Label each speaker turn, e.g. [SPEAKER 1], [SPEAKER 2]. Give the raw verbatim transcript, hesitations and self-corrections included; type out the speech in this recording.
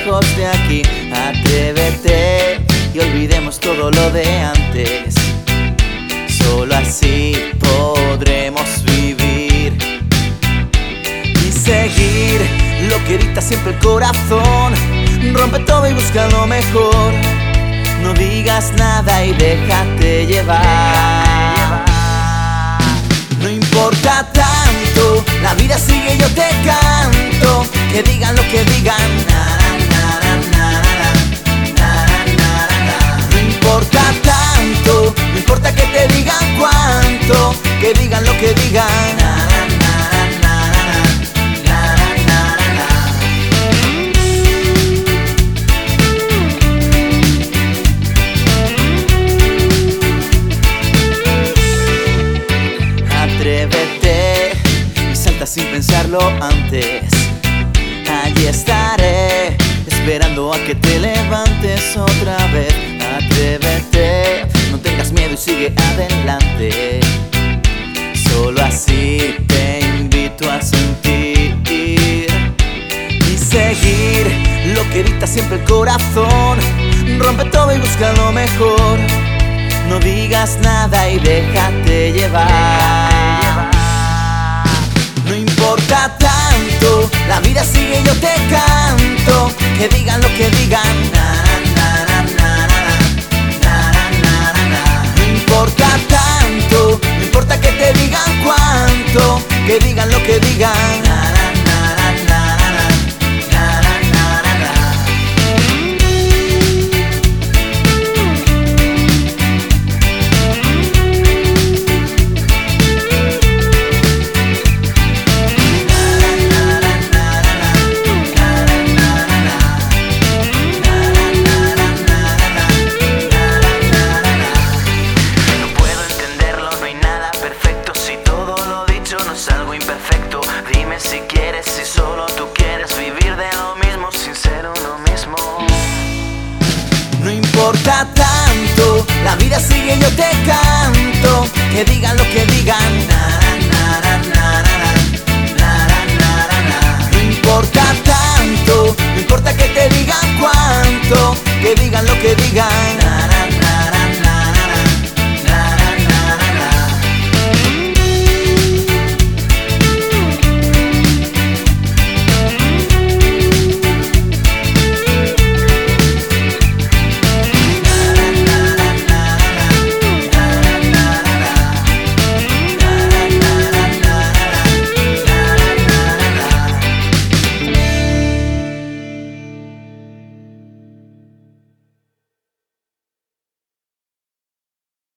[SPEAKER 1] lejos de aquí. Atrévete y olvidemos todo lo de antes. Solo así podremos vivir y seguir lo que dicta siempre el corazón. Rompe todo y busca lo mejor. No digas nada y déjate llevar. No importa tanto, la vida sigue, yo te canto. Que digan lo que digan, na, na, na, na, na, na, na, na. No importa tanto, no importa que te digan cuánto. Que digan lo que digan, na, na, na, na, na, na, na. Atrévete y salta sin pensarlo antes. Allí estaré, esperando a que te levantes otra vez. Atrévete, no tengas miedo y sigue adelante. Solo así te invito a sentir y seguir lo que dicta siempre el corazón. Rompe todo y busca lo mejor. No digas nada y déjate llevar. No importa tanto, la vida sigue, yo te canto. Que digan lo que digan, na, na, na, na, na, na, na, na, na. No importa tanto, no importa que te digan cuánto. Que digan lo que digan, na, na, na, na, na, na, na, na, na, na, na.
[SPEAKER 2] Algo imperfecto, dime si quieres, si solo tú quieres vivir de lo mismo sin ser uno mismo.
[SPEAKER 1] No importa tanto, la vida sigue, yo te canto. Que digan lo que digan, na, na, na, na, na, na, na, na, na. No importa tanto, no importa que te digan cuánto. Que digan lo que digan.